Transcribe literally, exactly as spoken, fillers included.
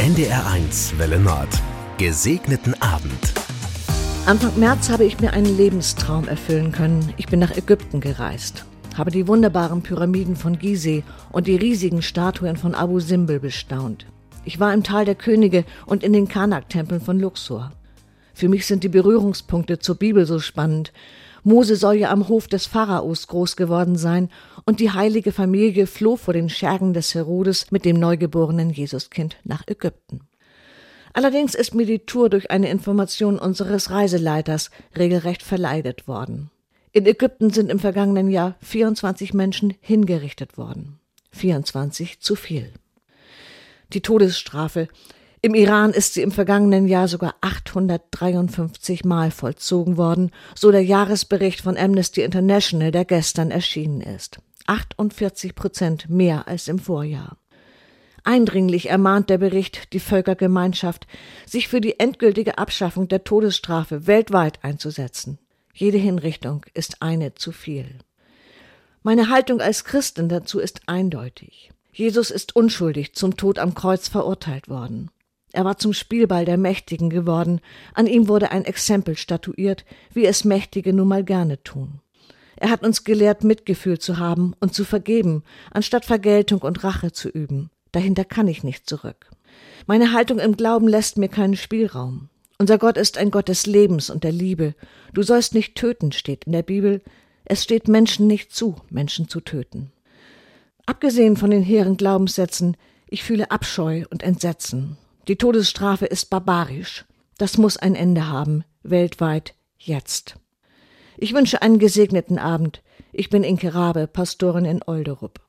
N D R eins Welle Nord. Gesegneten Abend. Anfang März habe ich mir einen Lebenstraum erfüllen können. Ich bin nach Ägypten gereist, habe die wunderbaren Pyramiden von Gizeh und die riesigen Statuen von Abu Simbel bestaunt. Ich war im Tal der Könige und in den Karnak-Tempeln von Luxor. Für mich sind die Berührungspunkte zur Bibel so spannend. Mose soll ja am Hof des Pharaos groß geworden sein und die heilige Familie floh vor den Schergen des Herodes mit dem neugeborenen Jesuskind nach Ägypten. Allerdings ist mir die Tour durch eine Information unseres Reiseleiters regelrecht verleidet worden. In Ägypten sind im vergangenen Jahr vierundzwanzig Menschen hingerichtet worden. vierundzwanzig zu viel. Die Todesstrafe. Im Iran ist sie im vergangenen Jahr sogar achthundertdreiundfünfzig Mal vollzogen worden, so der Jahresbericht von Amnesty International, der gestern erschienen ist. achtundvierzig Prozent mehr als im Vorjahr. Eindringlich ermahnt der Bericht die Völkergemeinschaft, sich für die endgültige Abschaffung der Todesstrafe weltweit einzusetzen. Jede Hinrichtung ist eine zu viel. Meine Haltung als Christin dazu ist eindeutig. Jesus ist unschuldig zum Tod am Kreuz verurteilt worden. Er war zum Spielball der Mächtigen geworden, an ihm wurde ein Exempel statuiert, wie es Mächtige nun mal gerne tun. Er hat uns gelehrt, Mitgefühl zu haben und zu vergeben, anstatt Vergeltung und Rache zu üben. Dahinter kann ich nicht zurück. Meine Haltung im Glauben lässt mir keinen Spielraum. Unser Gott ist ein Gott des Lebens und der Liebe. Du sollst nicht töten, steht in der Bibel. Es steht Menschen nicht zu, Menschen zu töten. Abgesehen von den hehren Glaubenssätzen, ich fühle Abscheu und Entsetzen. Die Todesstrafe ist barbarisch. Das muss ein Ende haben, weltweit, jetzt. Ich wünsche einen gesegneten Abend. Ich bin Inke Rabe, Pastorin in Olderup.